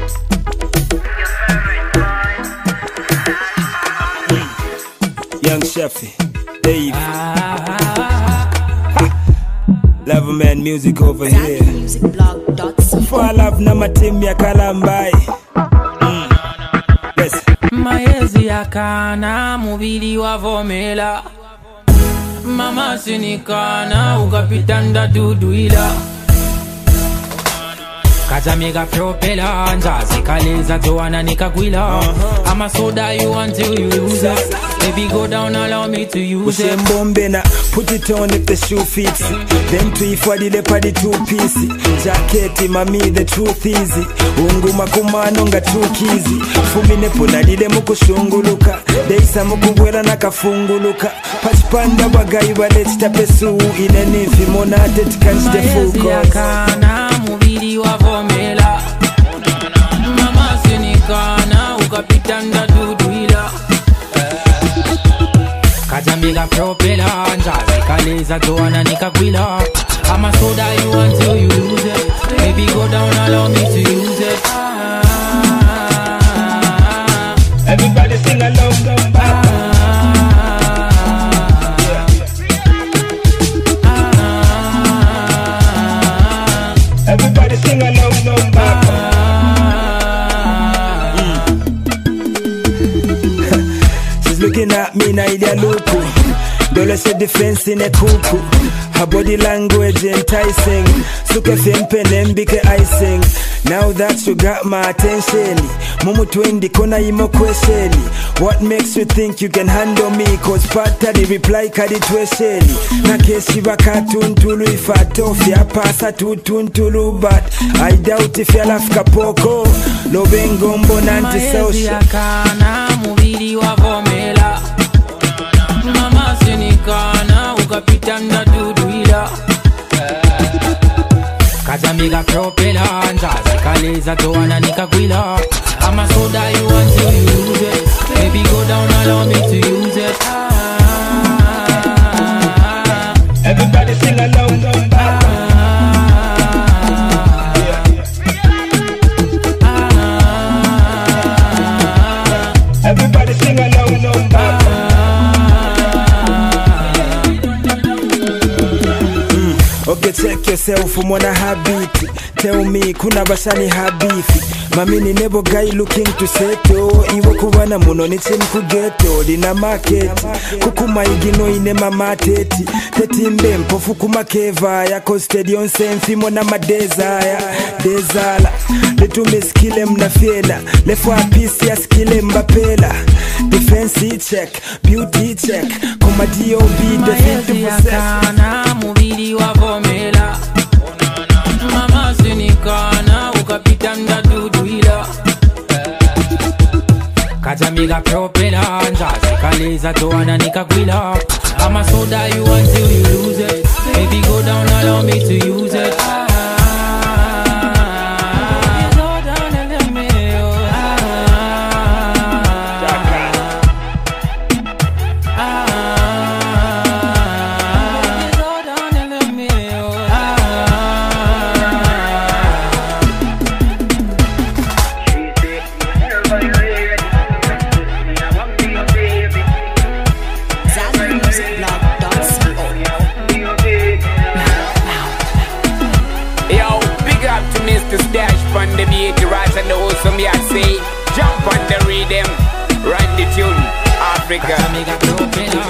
Young Sheffy, Dave. Loverman music over here. For I love na matim ya kalambai. Yes. Maezi ya kana mubili wa vomela. Mama sinikana ukapitanda duduila. Kajamega propela njazi kaleza joana nikagwila. I'm a soda you until you use it. Baby go down, allow me to use it. Bombena, put it on if the shoe fits. Them three for the leopard 2-piece. Jacket, mami, the truth easy. Unguma kumanonga too kizi. Fumine puna dile mukushunguluka. Deisa mukubwela nakafunguluka. Pachpanda bagayi balechita pesu. Inenifi monate tikanjite full cause. Kana mubili wa vomela. Mama sinikana ukapitanda duduila. Kajamega propela njazi kaleza joana nikagwila. I'm a soda you until you lose it. Baby go down, allow me to use it. Everybody sing along, come back. Everybody sing along, come back. She's looking at me now, ilia luku. Dole se defense in a kuku. Her body language enticing. Suke fempe nembike icing. Now that you got my attention, Mumu twendi kona imo question. What makes you think you can handle me? Cause pata the reply kadi twesheni. Na kesi baka tuntulu if I tough ya pasa tutuntulu. But I doubt if ya lafka poko. Lobengo mbonanti maezi ya kana mubili wa vomela. Mama sinikana ukapitanda duduila. Kajamega propela njazi kaleza joana nikagwila. I'm a soda you until you lose it. Baby go down, allow me to use it. Everybody sing along, come back. Everybody sing along, come back. Okay, check yourself, mwana habiti. Tell me, kuna bashani habifi. Mamini nebo guy looking to settle. Iwo kubana muno ni chimku ghetto. Dina market, kukuma igino ine mamateti. Tetimbe mpofu kumakeva ya stadion senfi mona madezaya. Dezala, letu miskile mnafela. Lefwa pisi ya skile mbapela. Defense check, beauty check. Kuma D.O.B. defeat to possess. Mubili wa vomela. Mama sinikana ukapitanda duduila. Kajamega propela njazi kaleza joana nikagwila. I'm a soda you until you lose it. Baby go down, allow me to use it. The beat, right and the wholesome, yeah, say, jump on the rhythm, run the tune, Africa.